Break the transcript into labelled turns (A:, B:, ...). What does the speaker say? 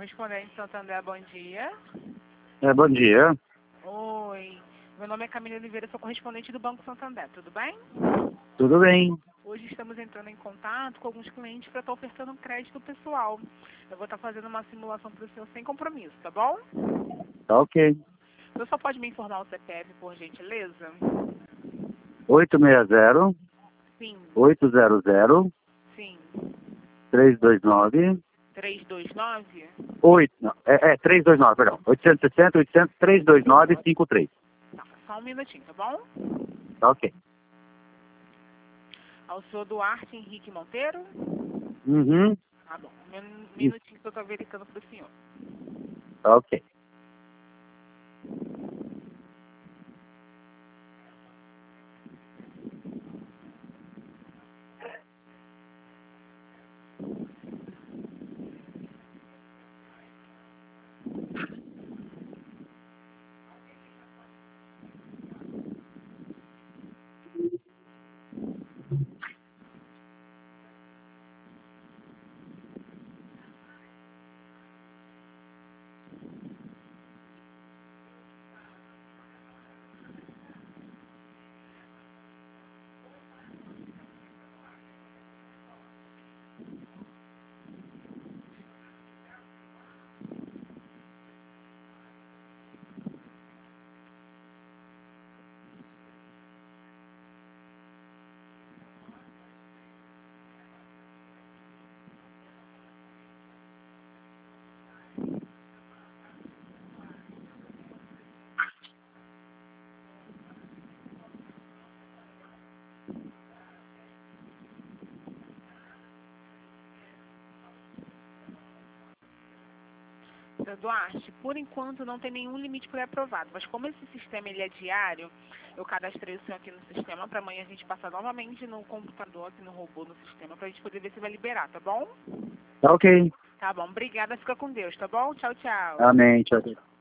A: Correspondente Santander, bom dia.
B: Bom dia.
A: Oi, meu nome é Camila Oliveira, sou correspondente do Banco Santander, tudo bem?
B: Tudo bem?
A: Hoje estamos entrando em contato com alguns clientes para estar ofertando um crédito pessoal. Eu vou estar fazendo uma simulação para o senhor sem compromisso, tá bom?
B: Tá ok.
A: O senhor só pode me informar o CPF, por gentileza?
B: 860
A: Sim,
B: 800
A: sim.
B: 329
A: 329?
B: 329, perdão. 860 800 329 53.
A: Tá, só um minutinho, tá bom?
B: Tá ok.
A: Ao senhor Duarte Henrique Monteiro?
B: Uhum.
A: Tá bom, um minutinho que eu estou verificando para o senhor.
B: Tá ok.
A: Seu Duarte, por enquanto não tem nenhum limite pré-aprovado, mas como esse sistema ele é diário, eu cadastrei o senhor aqui no sistema para amanhã a gente passar novamente no computador, aqui no robô, no sistema, para a gente poder ver se vai liberar, tá bom?
B: Tá ok.
A: Tá bom, obrigada, fica com Deus, tá bom? Tchau, tchau.
B: Amém. Tchau, tchau.